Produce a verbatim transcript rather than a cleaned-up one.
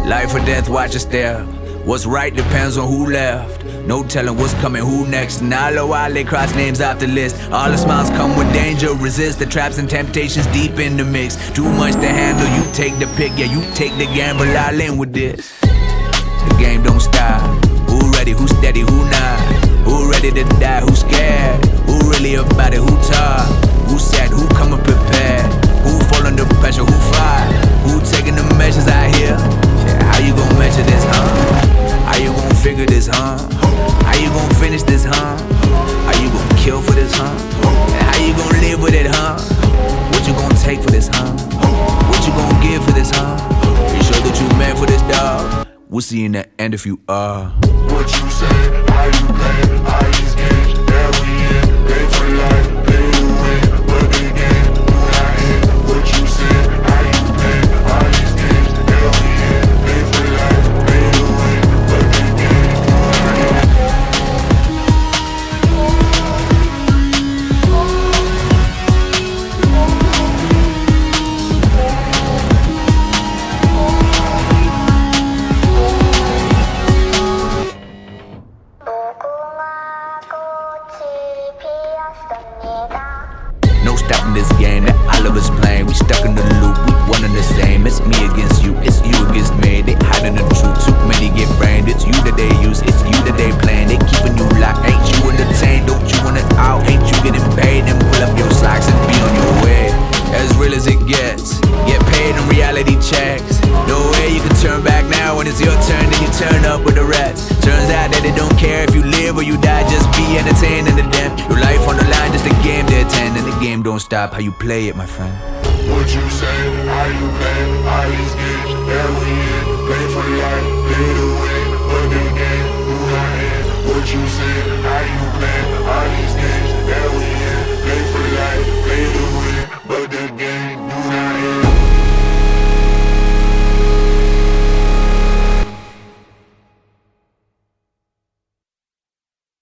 Life or death, watch us there. What's right depends on who left. No telling what's coming, who next. And all the while they cross names off the list. All the smiles come with danger. Resist the traps and temptations deep in the mix. Too much to handle, you take the pick. Yeah, you take the gamble, I'll in with this. The game don't stop. Who ready, who steady, who not? Who ready to die, who scared? Who really about it, who talk? Who sad, who coming prepared? Who fall under pressure, who fight? Who taking the measures out here? Yeah, how you gon' measure this, huh? How you gon' figure this, huh? How you gon' finish this, huh? How you gon' kill for this, huh? And how you gon' live with it, huh? What you gon' take for this, huh? What you gon' give for this, huh? You sure that you meant for this, dog? We'll see you in the end if you are. What you say, how you play, all these games that we in, play for life, play to win, but the game, who not in. What you say, how you play, all these games that we in, play for life, play to win, but the game, who not in. No stopping this game that all of us playing. We stuck in the loop, we one and the same. It's me against you, it's you against me. They hiding the truth, too many get framed. It's you that they use, it's you that they playing. They keeping you locked, ain't you entertained? Don't you want it out, ain't you getting paid? Then pull up your socks and be on your way. As real as it gets, get paid in reality checks. No way you can turn back now. When it's your turn, then you turn up with the rest. Turns out that they don't care if you live or you die. Just be entertained in the damn. Your life on the line, just a game to attend. And the game don't stop, how you play it, my friend. What you say, how you play, all these games that we in, play for life, play to win, but the game, who not in. What you say,